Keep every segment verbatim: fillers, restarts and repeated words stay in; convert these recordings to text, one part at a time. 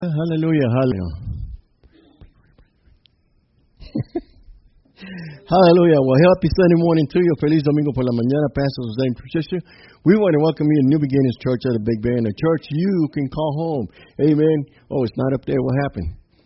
Hallelujah, hallelujah. Hallelujah. Well, happy Sunday morning to you. Feliz Domingo por la mañana. Pastor Jose and Patricia. We want to welcome you to New Beginnings Church at the Big Bear, a church you can call home. Amen. Oh, it's not up there. What happened?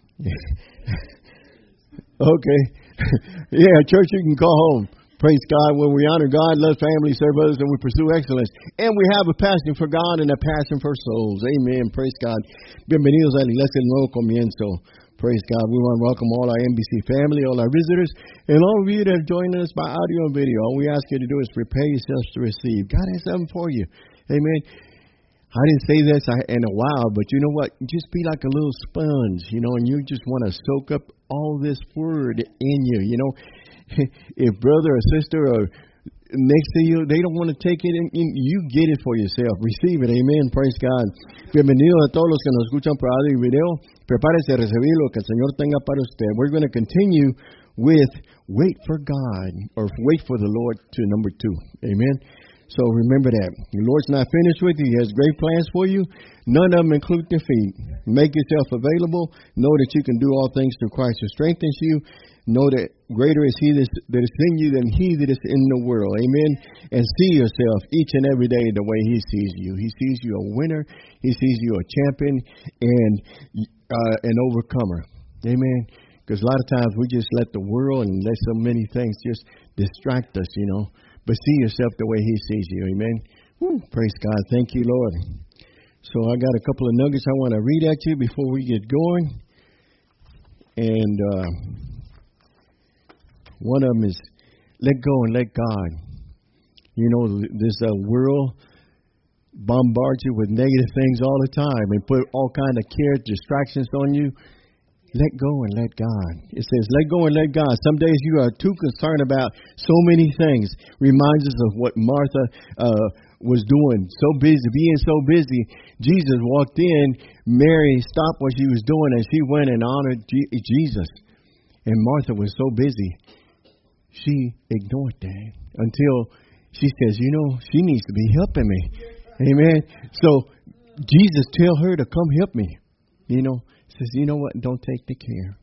Okay. Yeah, a church you can call home. Praise God. When we honor God, love family, serve others, and we pursue excellence. And we have a passion for God and a passion for souls. Amen. Praise God. Bienvenidos a la iglesia del nuevo comienzo. Praise God. We want to welcome all our N B C family, all our visitors, and all of you that are joining us by audio and video. All we ask you to do is prepare yourselves to receive. God has something for you. Amen. I didn't say this in a while, but you know what? Just be like a little sponge, you know, and you just want to soak up all this word in you. You know, if brother or sister or next to you, they don't want to take it, in, you get it for yourself. Receive it. Amen. Praise God. Bienvenidos a todos los que nos escuchan por audio y video. Prepárese a recibir lo que el Señor tenga para usted. We're going to continue with wait for God, or wait for the Lord to number two. Amen. So remember that. The Lord's not finished with you. He has great plans for you. None of them include defeat. Make yourself available. Know that you can do all things through Christ who strengthens you. Know that greater is He that is in you than he that is in the world. Amen. And see yourself each and every day the way He sees you. He sees you a winner. He sees you a champion and uh, an overcomer. Amen. Because a lot of times we just let the world and let so many things just distract us, you know. But see yourself the way He sees you. Amen. Woo, praise God. Thank you, Lord. So I got a couple of nuggets I want to read at you before we get going. And uh, one of them is let go and let God. You know, this uh, world bombards you with negative things all the time and put all kind of care, distractions on you. Let go and let God. It says, let go and let God. Some days you are too concerned about so many things. Reminds us of what Martha uh, was doing. So busy, being so busy. Jesus walked in. Mary stopped what she was doing and she went and honored G- Jesus. And Martha was so busy. She ignored that until she says, you know, she needs to be helping me. Amen. So Jesus tell her to come help me. You know. Says, you know what? Don't take the care.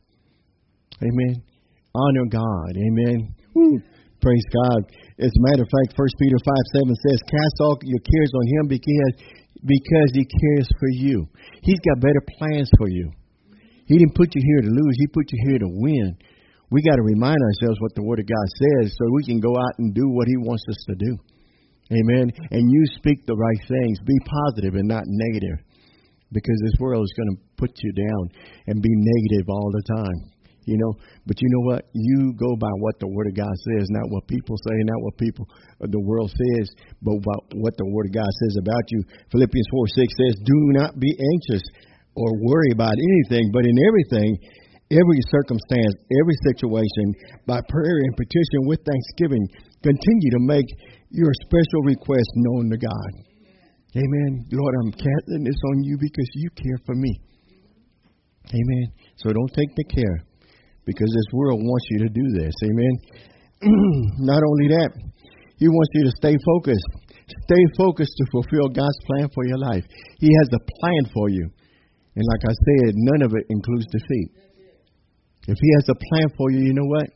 Amen. Honor God. Amen. Woo. Praise God. As a matter of fact, First Peter five seven says, cast all your cares on Him because, because He cares for you. He's got better plans for you. He didn't put you here to lose. He put you here to win. We got to remind ourselves what the Word of God says so we can go out and do what He wants us to do. Amen. And you speak the right things. Be positive and not negative. Because this world is going to put you down and be negative all the time, you know. But you know what? You go by what the Word of God says, not what people say, not what people uh, the world says, but about what the Word of God says about you. Philippians four six says, "Do not be anxious or worry about anything, but in everything, every circumstance, every situation, by prayer and petition with thanksgiving, continue to make your special request known to God." Amen. Lord, I'm casting this on you because you care for me. Amen. So don't take the care because this world wants you to do this. Amen. Not only that, He wants you to stay focused. Stay focused to fulfill God's plan for your life. He has a plan for you. And like I said, none of it includes defeat. If He has a plan for you, you know what?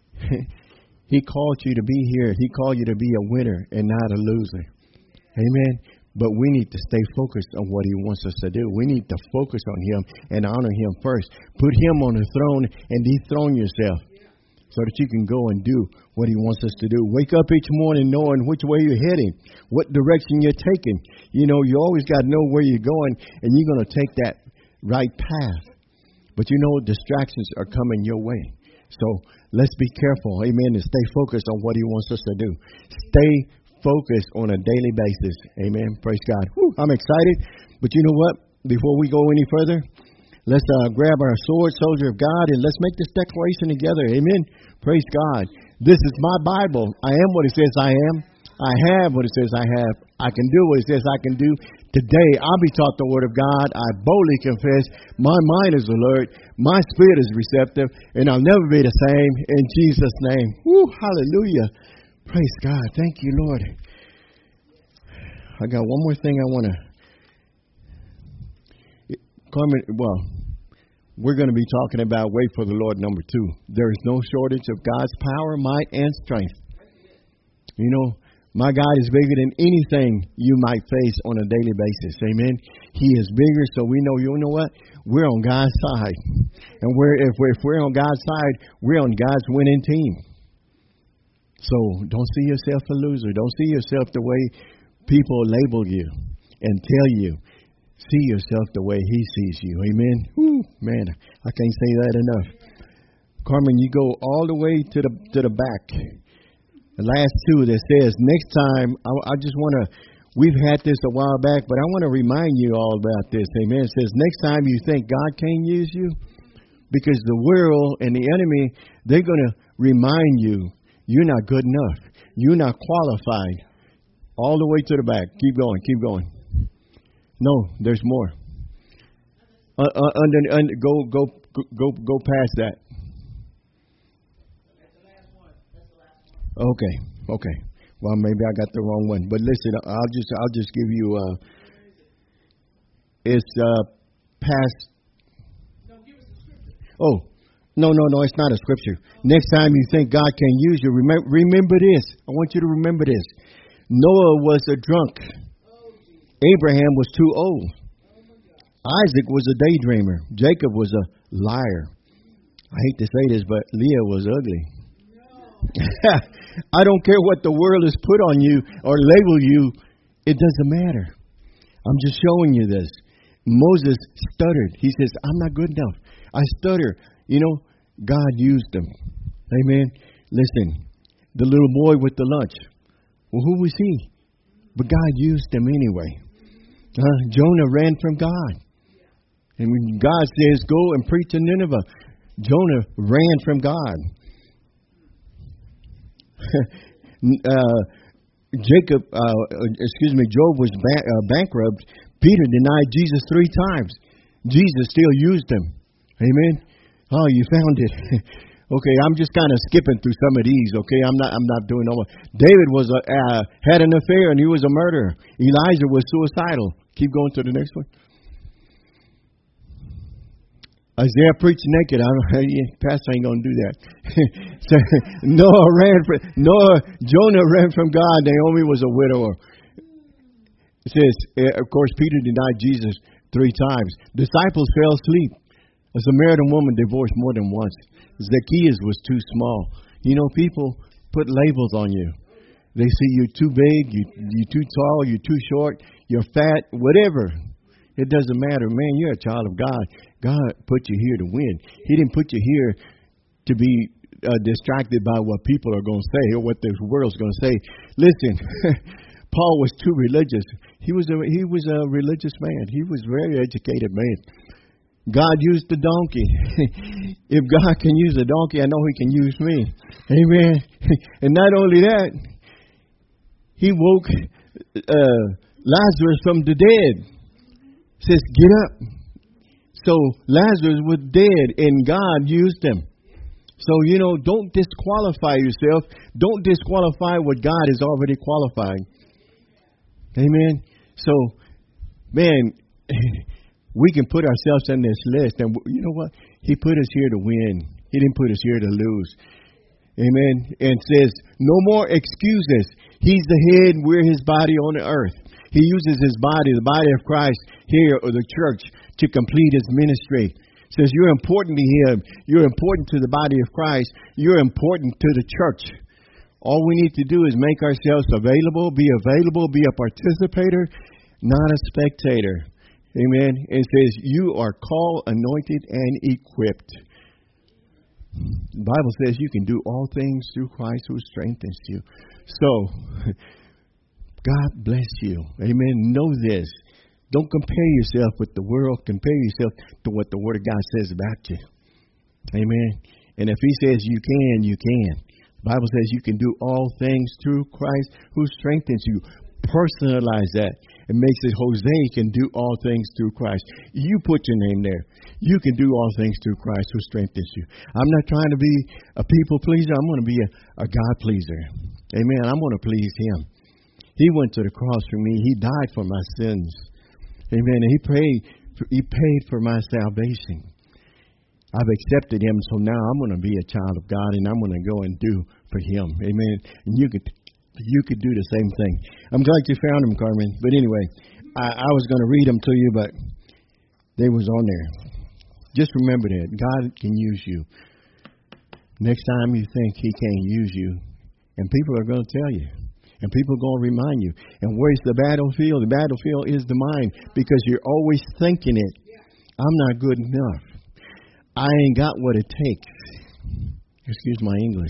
He called you to be here. He called you to be a winner and not a loser. Amen. But we need to stay focused on what He wants us to do. We need to focus on Him and honor Him first. Put Him on the throne and dethrone yourself so that you can go and do what He wants us to do. Wake up each morning knowing which way you're heading, what direction you're taking. You know, you always got to know where you're going, and you're going to take that right path. But you know, distractions are coming your way. So let's be careful, amen, and stay focused on what He wants us to do. Stay focus on a daily basis. Amen. Praise God. Whew, I'm excited. But you know what? Before we go any further, let's uh, grab our sword, soldier of God, and let's make this declaration together. Amen. Praise God. This is my Bible. I am what it says I am. I have what it says I have. I can do what it says I can do. Today, I'll be taught the Word of God. I boldly confess. My mind is alert. My spirit is receptive. And I'll never be the same. In Jesus' name. Woo, hallelujah. Praise God. Thank you, Lord. I got one more thing I want to Carmen, well, we're going to be talking about wait for the Lord number two. There is no shortage of God's power, might, and strength. You know, my God is bigger than anything you might face on a daily basis. Amen. He is bigger, so we know, you know what? We're on God's side. And we're if, we're if we're on God's side, we're on God's winning team. So don't see yourself a loser. Don't see yourself the way people label you and tell you. See yourself the way He sees you. Amen. Whew, man, I can't say that enough. Carmen, you go all the way to the to the back. The last two that says, next time, I, I just want to, we've had this a while back, but I want to remind you all about this. Amen. It says, next time you think God can't use you, because the world and the enemy, they're going to remind you, you're not good enough. You're not qualified. All the way to the back. Keep going, keep going. No, there's more. Uh, uh, under, under, go, go, go, go past that. Okay, okay. Well, maybe I got the wrong one, but listen, I'll just, I'll just give you. Uh, it's uh, past. No, give us a scripture. Oh, no, no, no, it's not a scripture. Next time you think God can use you, remember, remember this. I want you to remember this. Noah was a drunk. Abraham was too old. Isaac was a daydreamer. Jacob was a liar. I hate to say this, but Leah was ugly. I don't care what the world has put on you or label you. It doesn't matter. I'm just showing you this. Moses stuttered. He says, I'm not good enough. I stutter. You know, God used them. Amen. Listen, the little boy with the lunch. Well, who was he? But God used them anyway. Uh, Jonah ran from God. And when God says, go and preach to Nineveh, Jonah ran from God. uh, Jacob, uh, excuse me, Job was ba- uh, bankrupt. Peter denied Jesus three times. Jesus still used him. Amen. Oh, you found it. Okay, I'm just kind of skipping through some of these. Okay, I'm not. I'm not doing no more. David was a, uh, had an affair and he was a murderer. Elijah was suicidal. Keep going to the next one. Isaiah preached naked. I don't. Pastor ain't gonna do that. So, Noah ran from Noah. Jonah ran from God. Naomi was a widower. It says, of course, Peter denied Jesus three times. Disciples fell asleep. A Samaritan woman divorced more than once. Zacchaeus was too small. You know, people put labels on you. They see you're too big, you, you're too tall, you're too short, you're fat, whatever. It doesn't matter. Man, you're a child of God. God put you here to win. He didn't put you here to be uh, distracted by what people are going to say or what the world's going to say. Listen, Paul was too religious. He was a, he was a religious man. He was a very educated man. God used the donkey. If God can use a donkey, I know He can use me. Amen. And not only that, He woke uh, Lazarus from the dead. Says, get up. So Lazarus was dead and God used him. So, you know, don't disqualify yourself. Don't disqualify what God has already qualified. Amen. So, man, we can put ourselves in this list. And you know what? He put us here to win. He didn't put us here to lose. Amen. And says, no more excuses. He's the head. We're His body on the earth. He uses His body, the body of Christ here, or the church, to complete His ministry. Says you're important to Him. You're important to the body of Christ. You're important to the church. All we need to do is make ourselves available, be available, be a participator, not a spectator. Amen. It says you are called, anointed, and equipped. The Bible says you can do all things through Christ who strengthens you. So, God bless you. Amen. Know this. Don't compare yourself with the world. Compare yourself to what the Word of God says about you. Amen. And if He says you can, you can. The Bible says you can do all things through Christ who strengthens you. Personalize that. It makes it Jose can do all things through Christ. You put your name there. You can do all things through Christ who strengthens you. I'm not trying to be a people pleaser. I'm going to be a, a God pleaser. Amen. I'm going to please Him. He went to the cross for me. He died for my sins. Amen. And He paid He paid for my salvation. I've accepted Him, so now I'm going to be a child of God, and I'm going to go and do for Him. Amen. And you could you could do the same thing. I'm glad you found them, Carmen. But anyway, I, I was going to read them to you, but they was on there. Just remember that God can use you. Next time you think He can't use you, and people are going to tell you, and people are going to remind you. And where's the battlefield? The battlefield is the mind, because you're always thinking it. I'm not good enough. I ain't got what it takes. Excuse my English.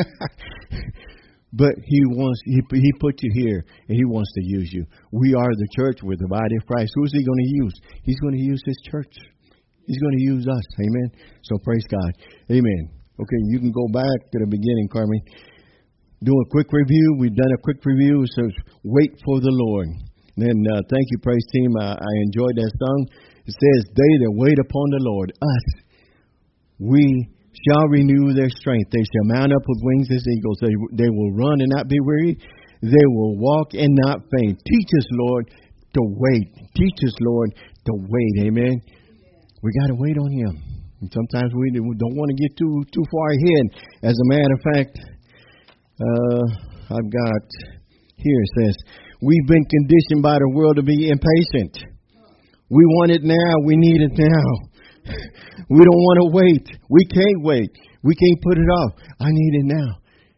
But He wants, he, he put you here, and He wants to use you. We are the church. We're the body of Christ. Who's He going to use? He's going to use His church. He's going to use us. Amen. So praise God. Amen. Okay, you can go back to the beginning, Carmen. Do a quick review. We've done a quick review. It says, wait for the Lord. Then uh, thank you, praise team. I, I enjoyed that song. It says, they that wait upon the Lord, us, we shall renew their strength. They shall mount up with wings as eagles. They, they will run and not be weary. They will walk and not faint. Teach us, Lord, to wait. Teach us, Lord, to wait. Amen. We got to wait on Him. And sometimes we don't want to get too too far ahead. As a matter of fact, uh, I've got here it says, we've been conditioned by the world to be impatient. We want it now. We need it now. We don't want to wait. We can't wait. We can't put it off. I need it now.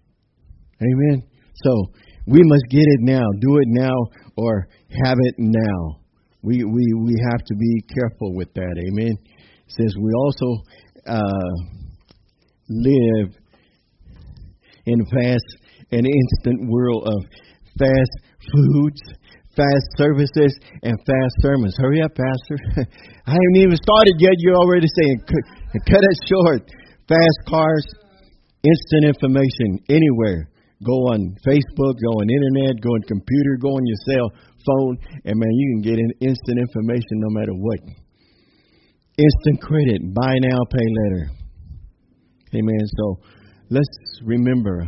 Amen. So we must get it now. Do it now or have it now. We we we have to be careful with that. Amen. It says we also uh, live in a fast and instant world of fast foods, fast services, and fast sermons. Hurry up, Pastor. I haven't even started yet. You're already saying, cut, cut it short. Fast cars, instant information anywhere. Go on Facebook, go on internet, go on computer, go on your cell phone, and man, you can get in instant information no matter what. Instant credit, buy now, pay later. Amen. So let's remember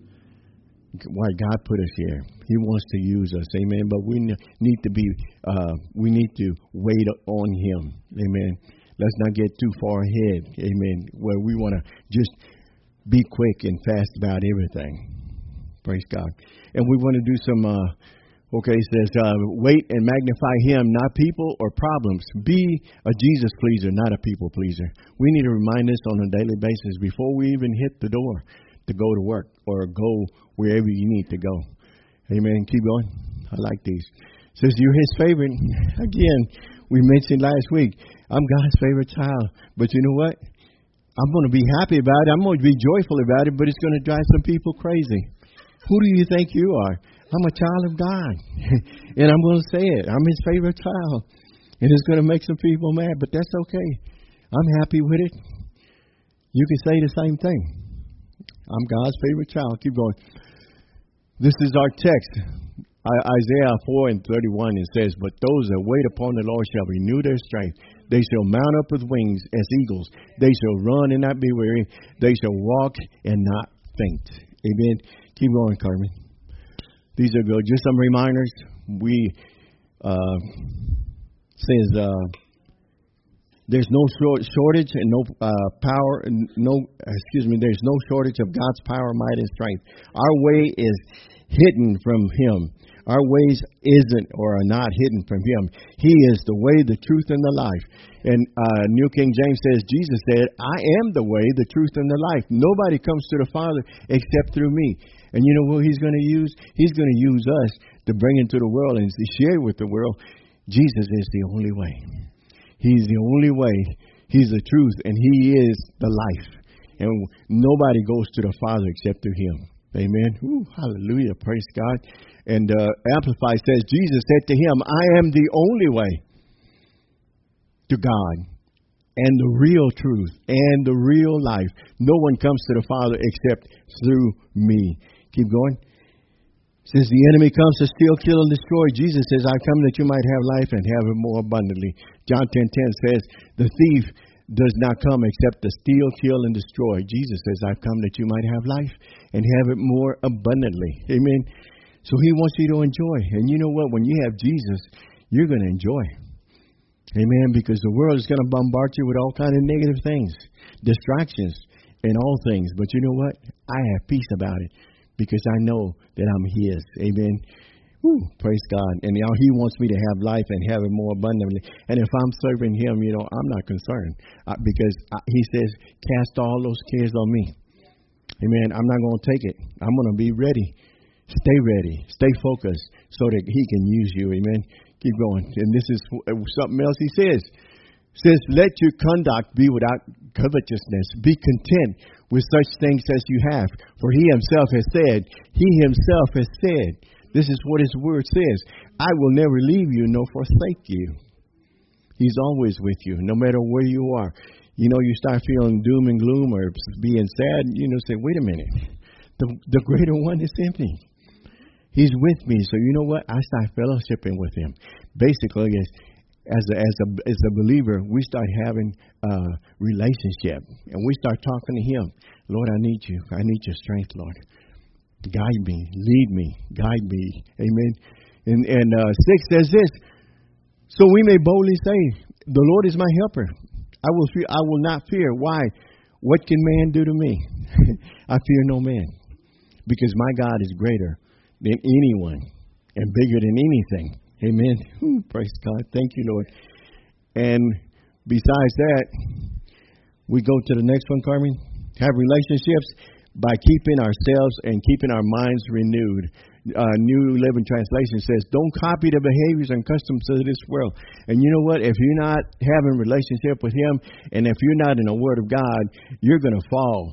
why God put us here. He wants to use us. Amen. But we need to be, uh, we need to wait on Him. Amen. Let's not get too far ahead. Amen. Where we want to just be quick and fast about everything. Praise God. And we want to do some, uh, okay, it says, uh, wait and magnify Him, not people or problems. Be a Jesus pleaser, not a people pleaser. We need to remind us on a daily basis before we even hit the door to go to work or go wherever you need to go. Amen. Keep going. I like these. It says, you're His favorite. Again, we mentioned last week, I'm God's favorite child. But you know what? I'm going to be happy about it. I'm going to be joyful about it, but it's going to drive some people crazy. Who do you think you are? I'm a child of God. And I'm going to say it. I'm His favorite child. And it's going to make some people mad, but that's okay. I'm happy with it. You can say the same thing. I'm God's favorite child. Keep going. This is our text. Isaiah four and thirty-one, it says, but those that wait upon the Lord shall renew their strength. They shall mount up with wings as eagles. They shall run and not be weary. They shall walk and not faint. Amen. Keep going, Carmen. These are good. Just some reminders. We uh, says uh, there's no short, shortage and no uh, power. No, excuse me. There's no shortage of God's power, might, and strength. Our way is hidden from Him. Our ways isn't or are not hidden from Him. He is the way, the truth, and the life. And uh, New King James says, Jesus said, I am the way, the truth, and the life. Nobody comes to the Father except through me. And you know what He's going to use? He's going to use us to bring into the world and to share with the world. Jesus is the only way. He's the only way. He's the truth, and He is the life. And nobody goes to the Father except through Him. Amen. Ooh, hallelujah. Praise God. And uh, Amplified says, Jesus said to him, I am the only way to God and the real truth and the real life. No one comes to the Father except through me. Keep going. It says the enemy comes to steal, kill, and destroy. Jesus says, I come that you might have life and have it more abundantly. John ten ten says, the thief does not come except to steal, kill, and destroy. Jesus says, I've come that you might have life and have it more abundantly. Amen. So He wants you to enjoy. And you know what? When you have Jesus, you're going to enjoy. Amen. Because the world is going to bombard you with all kind of negative things, distractions, and all things. But you know what? I have peace about it because I know that I'm His. Amen. Woo, praise God. And now He wants me to have life and have it more abundantly. And if I'm serving Him, you know, I'm not concerned uh, because uh, He says, cast all those cares on me. Amen. I'm not going to take it. I'm going to be ready. Stay ready. Stay focused so that He can use you. Amen. Keep going. And this is something else He says. Says, let your conduct be without covetousness. Be content with such things as you have. For He Himself has said, He Himself has said, this is what His word says, I will never leave you nor forsake you. He's always with you, no matter where you are. You know, you start feeling doom and gloom or being sad, you know, say, wait a minute. The, the greater one is in me. He's with me. So you know what? I start fellowshipping with Him. Basically, as as a, as a, as a believer, we start having a relationship. And we start talking to Him. Lord, I need you. I need your strength, Lord. Guide me. Lead me. Guide me. Amen. And, and uh, six says this. So we may boldly say, the Lord is my helper. I will fear, I will not fear. Why? What can man do to me? I fear no man. Because my God is greater than anyone and bigger than anything. Amen. Ooh, praise God. Thank you, Lord. And besides that, we go to the next one, Carmen. Have relationships by keeping ourselves and keeping our minds renewed. Uh, New Living Translation says, don't copy the behaviors and customs of this world. And you know what? If you're not having a relationship with Him, and if you're not in the Word of God, you're going to fall.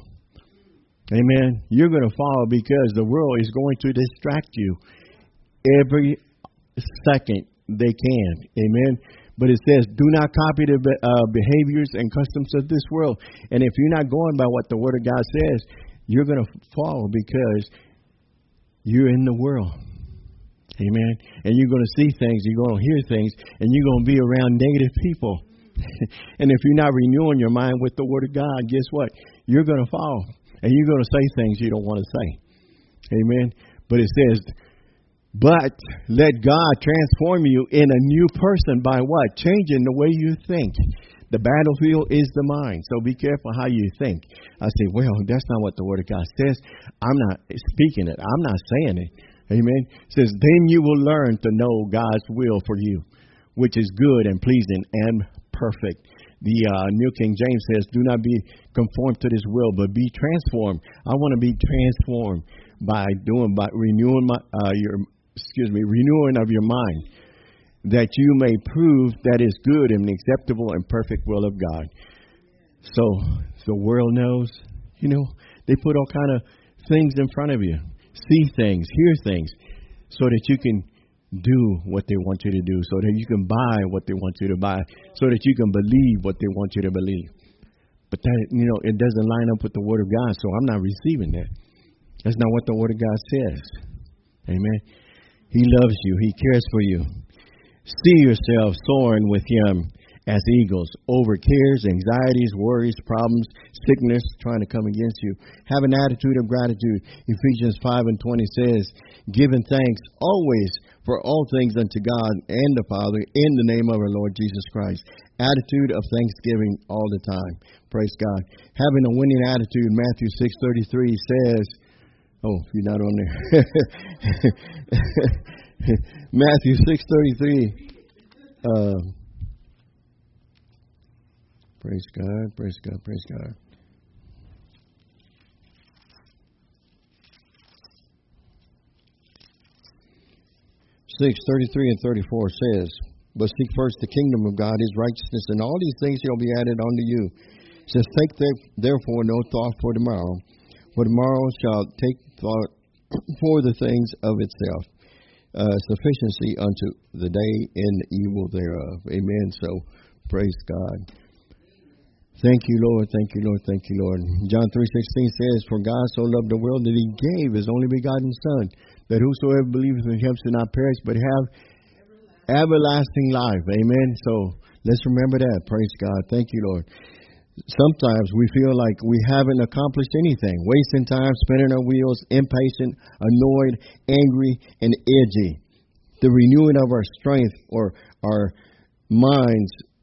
Amen. You're going to fall because the world is going to distract you every second they can. Amen. But it says, do not copy the uh, behaviors and customs of this world. And if you're not going by what the Word of God says, you're going to fall because you're in the world. Amen. And you're going to see things, you're going to hear things, and you're going to be around negative people. And if you're not renewing your mind with the Word of God, guess what? You're going to fall. And you're going to say things you don't want to say. Amen. But it says, but let God transform you in a new person by what? Changing the way you think. The battlefield is the mind. So be careful how you think. I say, well, that's not what the Word of God says. I'm not speaking it. I'm not saying it. Amen. It says, then you will learn to know God's will for you, which is good and pleasing and perfect. The uh, New King James says, do not be conformed to this world, but be transformed. I want to be transformed by doing, by renewing my, uh, your, excuse me, renewing of your mind, that you may prove that is good and acceptable and perfect will of God. So the world knows, you know, they put all kind of things in front of you, see things, hear things, so that you can do what they want you to do, so that you can buy what they want you to buy, so that you can believe what they want you to believe. But that, you know, it doesn't line up with the Word of God, so I'm not receiving that. That's not what the Word of God says. Amen. He loves you. He cares for you. See yourself soaring with Him as eagles over cares, anxieties, worries, problems, sickness trying to come against you. Have an attitude of gratitude. Ephesians five and twenty says, giving thanks always for all things unto God and the Father in the name of our Lord Jesus Christ. Attitude of thanksgiving all the time. Praise God. Having a winning attitude, Matthew six thirty-three says, oh, you're not on there. Matthew six thirty-three. Uh, praise God, praise God, praise God. six thirty-three and thirty-four says, but seek first the kingdom of God, His righteousness, and all these things shall be added unto you. It says, take therefore no thought for tomorrow, for tomorrow shall take thought for the things of itself. Uh, sufficiency unto the day and the evil thereof. Amen. So, praise God. Thank you, Lord. Thank you, Lord. Thank you, Lord. John three sixteen says, for God so loved the world that He gave His only begotten Son, that whosoever believeth in Him should not perish, but have everlasting life. Amen. So, let's remember that. Praise God. Thank you, Lord. Sometimes we feel like we haven't accomplished anything, wasting time, spinning our wheels, impatient, annoyed, angry, and edgy. The renewing of our strength or our minds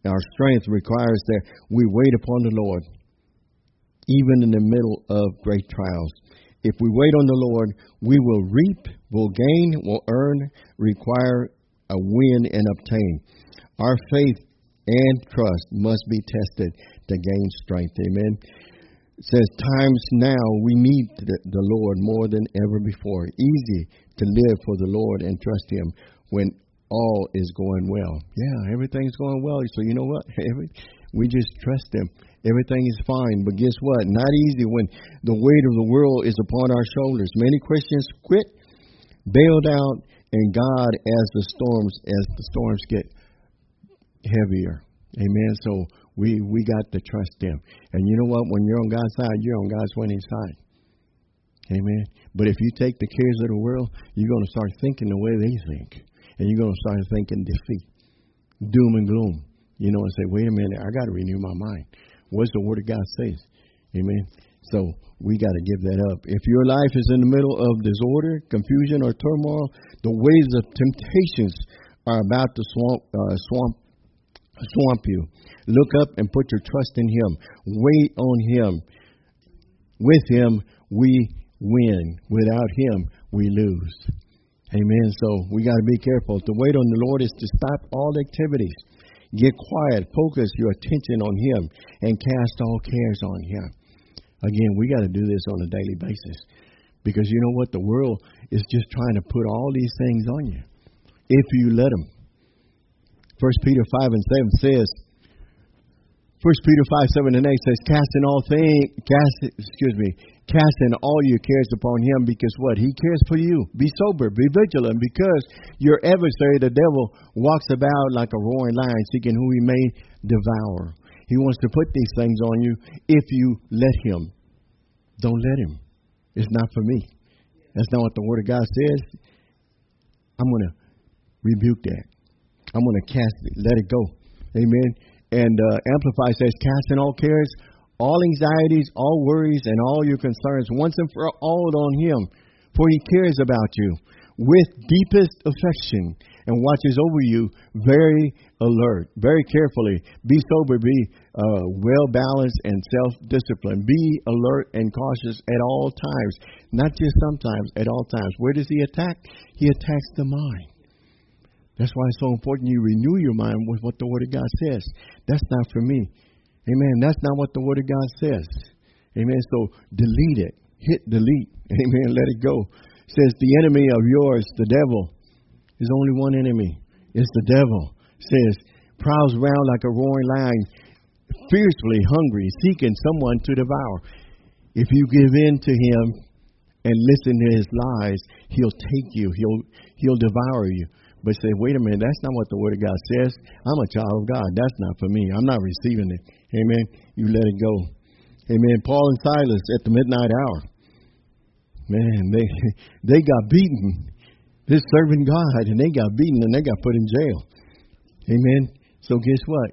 Our strength requires that we wait upon the Lord, even in the middle of great trials. If we wait on the Lord, we will reap, will gain, will earn, require, a win, and obtain. Our faith and trust must be tested to gain strength. Amen. It says, times now we need the, the Lord more than ever before. Easy to live for the Lord and trust Him when all is going well. Yeah, everything's going well. So you know what? Every, we just trust Him. Everything is fine. But guess what? Not easy when the weight of the world is upon our shoulders. Many Christians quit, bailed out, and God as the storms, as the storms get heavier. Amen. So we, we got to trust Him. And you know what? When you're on God's side, you're on God's winning side. Amen. But if you take the cares of the world, you're going to start thinking the way they think. And you're going to start thinking defeat, doom and gloom. You know, and say, wait a minute, I got to renew my mind. What's the Word of God says? Amen. So we got to give that up. If your life is in the middle of disorder, confusion, or turmoil, the waves of temptations are about to swamp, uh, swamp, swamp you. Look up and put your trust in Him. Wait on Him. With Him, we win. Without Him, we lose. Amen. So we got to be careful. To wait on the Lord is to stop all activities. Get quiet. Focus your attention on Him and cast all cares on Him. Again, we got to do this on a daily basis, because you know what? The world is just trying to put all these things on you if you let them. First Peter five and seven says, First Peter five, seven and eight says, casting all things, cast, excuse me, casting all your cares upon Him, because what? He cares for you. Be sober, be vigilant, because your adversary, the devil, walks about like a roaring lion, seeking who he may devour. He wants to put these things on you if you let him. Don't let him. It's not for me. That's not what the Word of God says. I'm going to rebuke that. I'm going to cast it, let it go. Amen. And uh, Amplify says, casting all cares, all anxieties, all worries, and all your concerns once and for all on Him, for He cares about you with deepest affection and watches over you very alert, very carefully. Be sober, be uh, well-balanced and self-disciplined. Be alert and cautious at all times, not just sometimes, at all times. Where does He attack? He attacks the mind. That's why it's so important you renew your mind with what the Word of God says. That's not for me. Amen. That's not what the Word of God says. Amen. So delete it. Hit delete. Amen. Let it go. It says the enemy of yours, the devil, is only one enemy. It's the devil. It says prowls around like a roaring lion, fiercely hungry, seeking someone to devour. If you give in to him and listen to his lies, he'll take you. He'll he'll devour you. But say, wait a minute, that's not what the Word of God says. I'm a child of God. That's not for me. I'm not receiving it. Amen. You let it go. Amen. Paul and Silas at the midnight hour. Man, they they got beaten. They're serving God, and they got beaten, and they got put in jail. Amen. So guess what?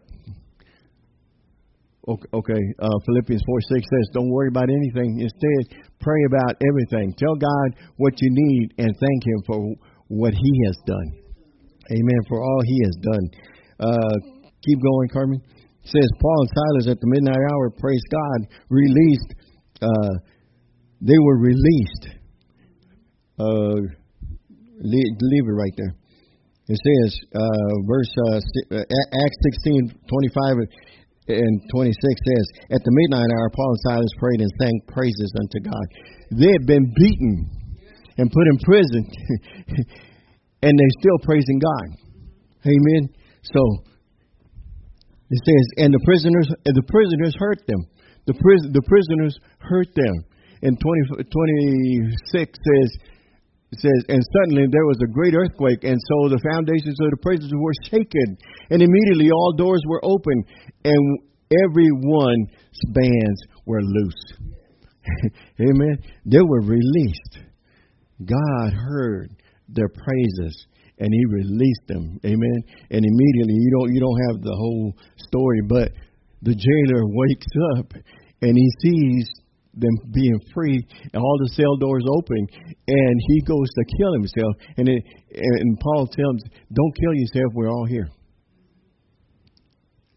Okay, okay. Uh, Philippians four six says, don't worry about anything. Instead, pray about everything. Tell God what you need and thank Him for what He has done. Amen. For all He has done. Uh, keep going, Carmen. It says, Paul and Silas at the midnight hour, praise God, released. Uh, they were released. Uh, leave, leave it right there. It says, uh, verse uh, Acts sixteen twenty-five and twenty-six says, at the midnight hour, Paul and Silas prayed and sang praises unto God. They had been beaten and put in prison, and they're still praising God. Amen. So it says, and the prisoners, and the prisoners hurt them. The prison, the prisoners hurt them. And twenty, twenty-six says, it says, and suddenly there was a great earthquake, and so the foundations of the prisons were shaken, and immediately all doors were open, and everyone's bands were loose. Amen. They were released. God heard their praises, and He released them. Amen. And immediately, you don't you don't have the whole story, but the jailer wakes up and he sees them being free, and all the cell doors open, and he goes to kill himself. And it, and Paul tells him, "Don't kill yourself. We're all here.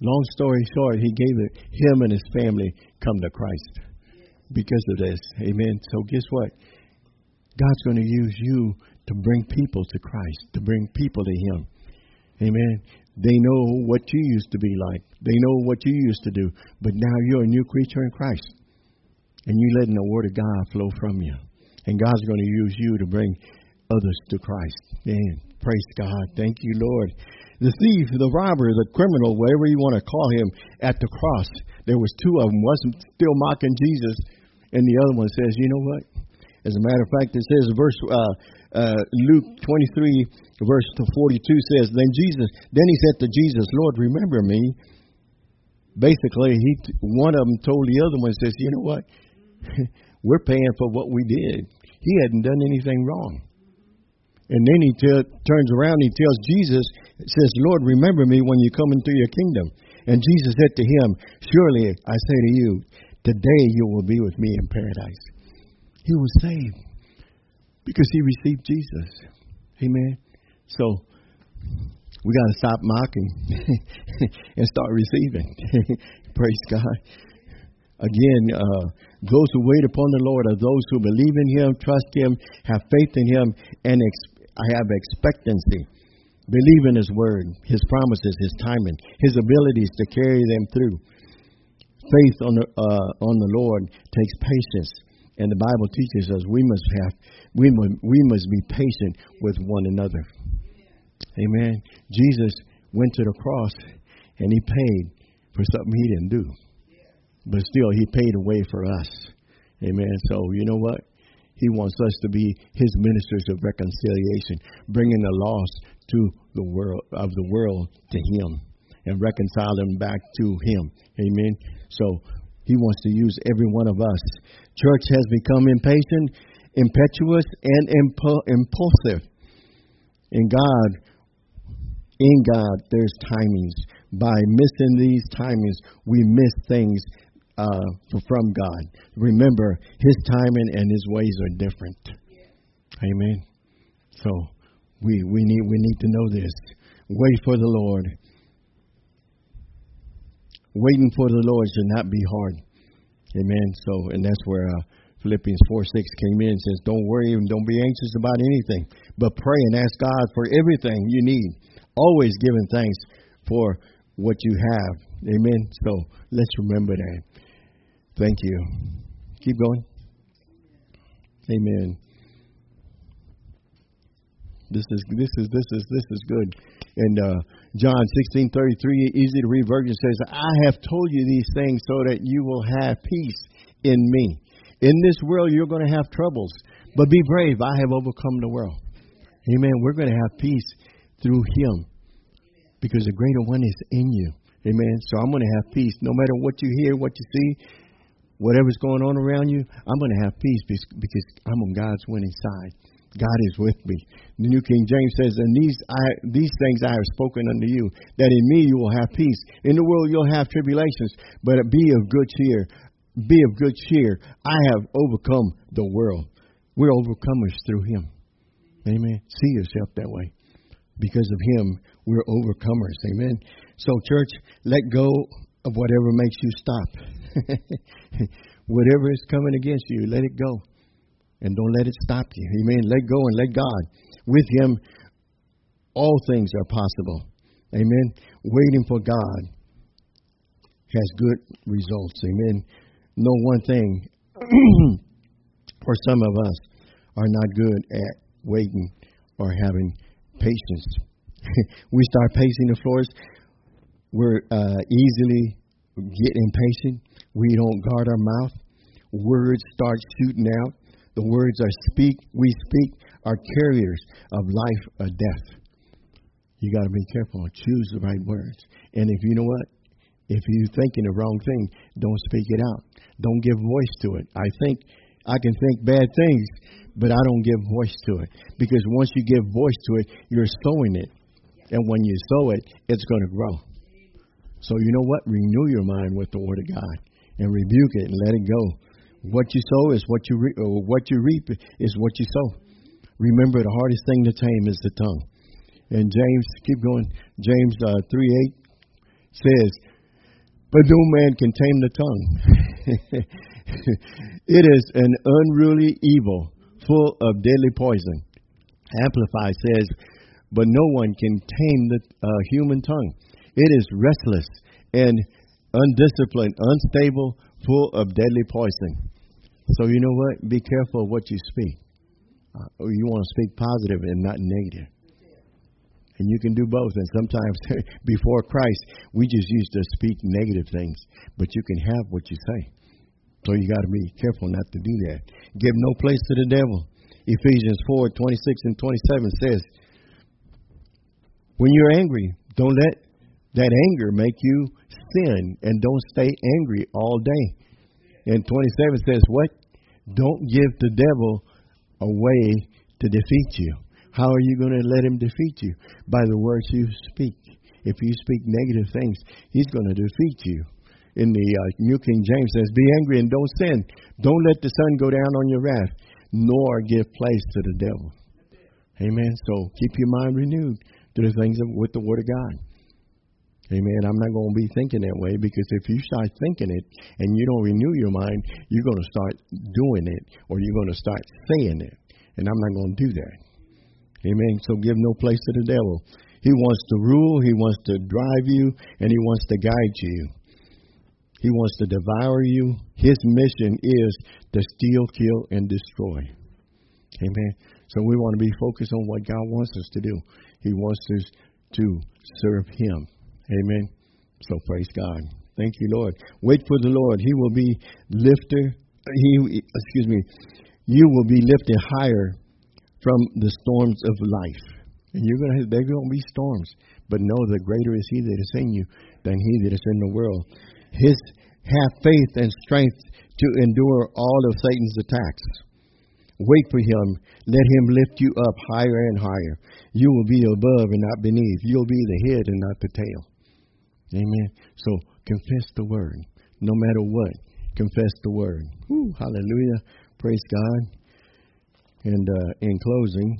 Long story short, he gave it, him and his family come to Christ because of this. Amen. So guess what? God's going to use you to bring people to Christ, to bring people to him. Amen. They know what you used to be like. They know what you used to do. But now you're a new creature in Christ. And you're letting the word of God flow from you. And God's going to use you to bring others to Christ. Man, praise God. Thank you, Lord. The thief, the robber, the criminal, whatever you want to call him, at the cross, there was two of them, wasn't still mocking Jesus, and the other one says, you know what? As a matter of fact, it says, verse uh, uh, Luke twenty-three, verse forty-two says, then Jesus, then he said to Jesus, Lord, remember me. Basically, he one of them told the other one, says, you know what? We're paying for what we did. He hadn't done anything wrong. And then he t- turns around and he tells Jesus, says, Lord, remember me when you come into your kingdom. And Jesus said to him, surely I say to you, today you will be with me in paradise. He was saved because he received Jesus. Amen. So we got to stop mocking and start receiving. Praise God. Again, uh, those who wait upon the Lord are those who believe in him, trust him, have faith in him, and ex- have expectancy. Believe in his word, his promises, his timing, his abilities to carry them through. Faith on the, uh, on the Lord takes patience. And the Bible teaches us we must have, we must, we must be patient with one another. Amen. Jesus went to the cross and he paid for something he didn't do. But still, he paid away for us. Amen. So, you know what? He wants us to be his ministers of reconciliation, bringing the lost to the world, of the world to him, and reconcile them back to him. Amen. So, he wants to use every one of us. Church has become impatient, impetuous, and impu- impulsive. In God, in God, there's timings. By missing these timings, we miss things uh, from God. Remember, his timing and his ways are different. Yeah. Amen. So we we need we need to know this. Wait for the Lord. Waiting for the Lord should not be hard. Amen. So, and that's where uh, Philippians four six came in and says, don't worry and don't be anxious about anything, but pray and ask God for everything you need. Always giving thanks for what you have. Amen. So let's remember that. Thank you. Keep going. Amen. This is this is this is this is good. And uh, John sixteen thirty three, easy to read version says, "I have told you these things so that you will have peace in me. In this world you're going to have troubles, but be brave. I have overcome the world." Amen. We're going to have peace through Him because the greater one is in you. Amen. So I'm going to have peace no matter what you hear, what you see, whatever's going on around you. I'm going to have peace because I'm on God's winning side. God is with me. The New King James says, "And these I, these things I have spoken unto you, that in me you will have peace. In the world you'll have tribulations, but be of good cheer. Be of good cheer. I have overcome the world." We're overcomers through Him. Amen. See yourself that way. Because of Him, we're overcomers. Amen. So, church, let go of whatever makes you stop. Whatever is coming against you, let it go. And don't let it stop you. Amen. Let go and let God. With Him, all things are possible. Amen. Waiting for God has good results. Amen. No one thing, for some of us, are not good at waiting or having patience. We start pacing the floors. We're uh, easily get impatient. We don't guard our mouth. Words start shooting out. The words I speak, we speak, are carriers of life or death. You got to be careful. Choose the right words. And if you know what? If you're thinking the wrong thing, don't speak it out. Don't give voice to it. I think I can think bad things, but I don't give voice to it. Because once you give voice to it, you're sowing it. And when you sow it, it's going to grow. So you know what? Renew your mind with the Word of God and rebuke it and let it go. What you sow is what you reap, or what you reap is what you sow. Remember, the hardest thing to tame is the tongue. And James, keep going. James uh, three eight says, but no man can tame the tongue. It is an unruly evil, full of deadly poison. Amplified says, but no one can tame the uh, human tongue. It is restless and undisciplined, unstable, full of deadly poison. So you know what? Be careful of what you speak. Uh, you want to speak positive and not negative. And you can do both. And sometimes before Christ, we just used to speak negative things. But you can have what you say. So you got to be careful not to do that. Give no place to the devil. Ephesians four, twenty-six and twenty-seven says, when you're angry, don't let that anger make you sin, and don't stay angry all day. And twenty-seven says what? Don't give the devil a way to defeat you. How are you going to let him defeat you? By the words you speak. If you speak negative things, he's going to defeat you. In the uh, New King James says, be angry and don't sin. Don't let the sun go down on your wrath, nor give place to the devil. Amen. So keep your mind renewed to the things of, with the Word of God. Amen. I'm not going to be thinking that way, because if you start thinking it and you don't renew your mind, you're going to start doing it, or you're going to start saying it. And I'm not going to do that. Amen. So give no place to the devil. He wants to rule. He wants to drive you, and he wants to guide you. He wants to devour you. His mission is to steal, kill, and destroy. Amen. So we want to be focused on what God wants us to do. He wants us to serve him. Amen. So praise God. Thank you, Lord. Wait for the Lord. He will be lifter. He, excuse me. You will be lifted higher from the storms of life. And you're gonna have, there's gonna be storms, but know that greater is He that is in you than he that is in the world. His have faith and strength to endure all of Satan's attacks. Wait for him. Let him lift you up higher and higher. You will be above and not beneath. You'll be the head and not the tail. Amen. So confess the word. No matter what, confess the word. Woo, hallelujah. Praise God. And uh, in closing,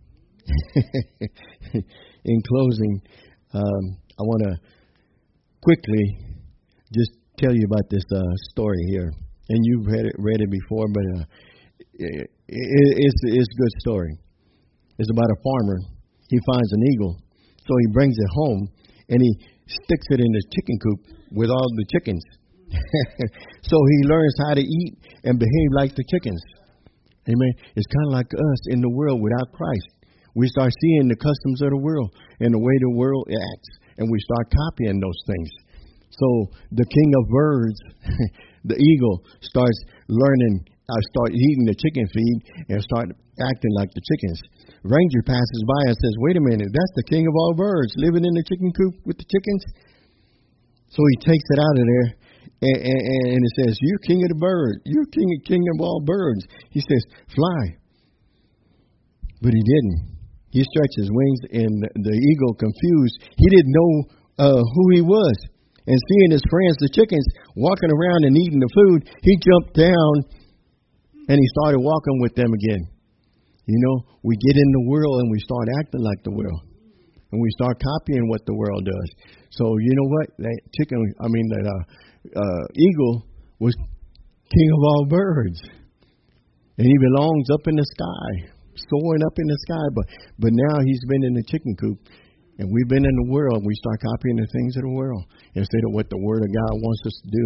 in closing, um, I want to quickly just tell you about this uh, story here. And you've read it, read it before, but uh, it, it, it's, it's a good story. It's about a farmer. He finds an eagle, so he brings it home, and he sticks it in the chicken coop with all the chickens. So he learns how to eat and behave like the chickens. Amen. It's kind of like us in the world without Christ. We start seeing the customs of the world and the way the world acts, and we start copying those things. So the king of birds, the eagle, starts learning, uh, start eating the chicken feed and start acting like the chickens. Ranger passes by and says, wait a minute, that's the king of all birds living in the chicken coop with the chickens. So he takes it out of there, and, and, and it says, you're king of the birds. You're king, king of all birds. He says, fly. But he didn't. He stretched his wings, and the eagle, confused, he didn't know uh, who he was. And seeing his friends, the chickens, walking around and eating the food, he jumped down and he started walking with them again. You know, we get in the world and we start acting like the world. And we start copying what the world does. So, you know what? That chicken, I mean, that uh, uh, eagle was king of all birds. And he belongs up in the sky, soaring up in the sky. But, but now he's been in the chicken coop. And we've been in the world, we start copying the things of the world instead of what the Word of God wants us to do.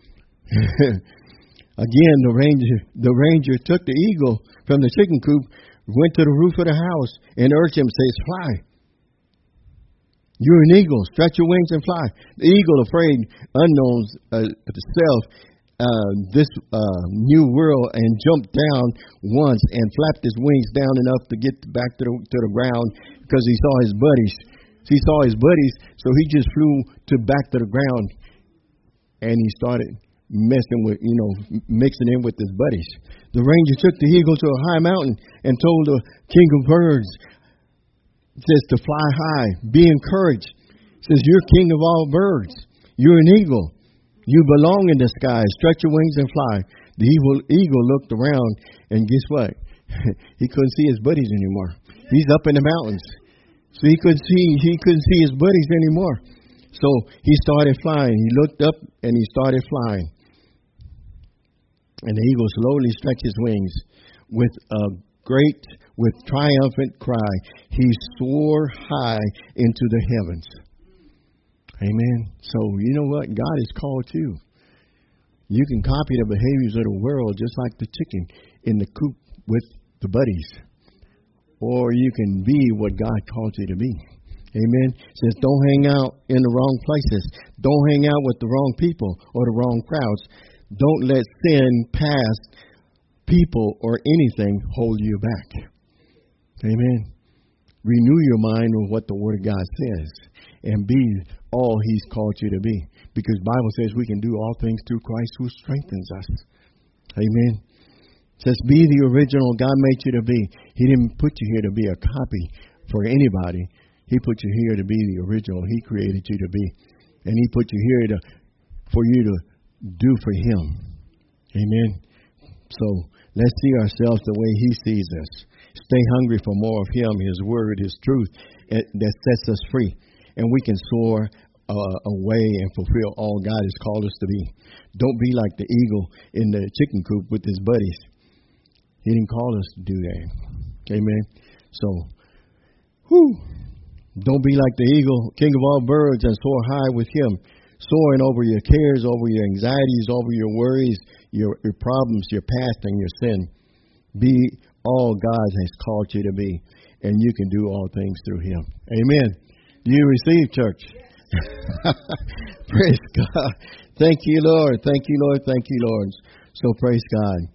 Again, the ranger, the ranger took the eagle from the chicken coop, went to the roof of the house, and urged him, says, fly. You're an eagle. Stretch your wings and fly. The eagle, afraid, unknowns uh, to self, uh, this uh, new world, and jumped down once and flapped his wings down enough to get back to the, to the ground because he saw his buddies. He saw his buddies, so he just flew to back to the ground, and he started messing with, you know, mixing in with his buddies. The ranger took the eagle to a high mountain and told the king of birds, says to fly high, be encouraged. Says, you're king of all birds. You're an eagle. You belong in the sky. Stretch your wings and fly. The evil eagle looked around, and guess what? He couldn't see his buddies anymore. He's up in the mountains. So he couldn't see he couldn't see his buddies anymore. So he started flying. He looked up and he started flying. And the eagle slowly stretched his wings with a great, with triumphant cry. He soared high into the heavens. Amen. So you know what? God has called you. You can copy the behaviors of the world just like the chicken in the coop with the buddies. Or you can be what God called you to be. Amen. It says don't hang out in the wrong places. Don't hang out with the wrong people or the wrong crowds. Don't let sin, past, people, or anything hold you back. Amen. Renew your mind with what the Word of God says and be all He's called you to be. Because the Bible says we can do all things through Christ who strengthens us. Amen. It says be the original God made you to be. He didn't put you here to be a copy for anybody. He put you here to be the original He created you to be. And He put you here to for you to do for Him. Amen. So let's see ourselves the way He sees us. Stay hungry for more of Him, His Word, His truth that sets us free. And we can soar uh, away and fulfill all God has called us to be. Don't be like the eagle in the chicken coop with his buddies. He didn't call us to do that. Amen. So, whew, don't be like the eagle, king of all birds, and soar high with Him. Soaring over your cares, over your anxieties, over your worries, your, your problems, your past, and your sin. Be all God has called you to be, and you can do all things through Him. Amen. Do you receive, church? Praise God. Thank you, Lord. Thank you, Lord. Thank you, Lord. So praise God.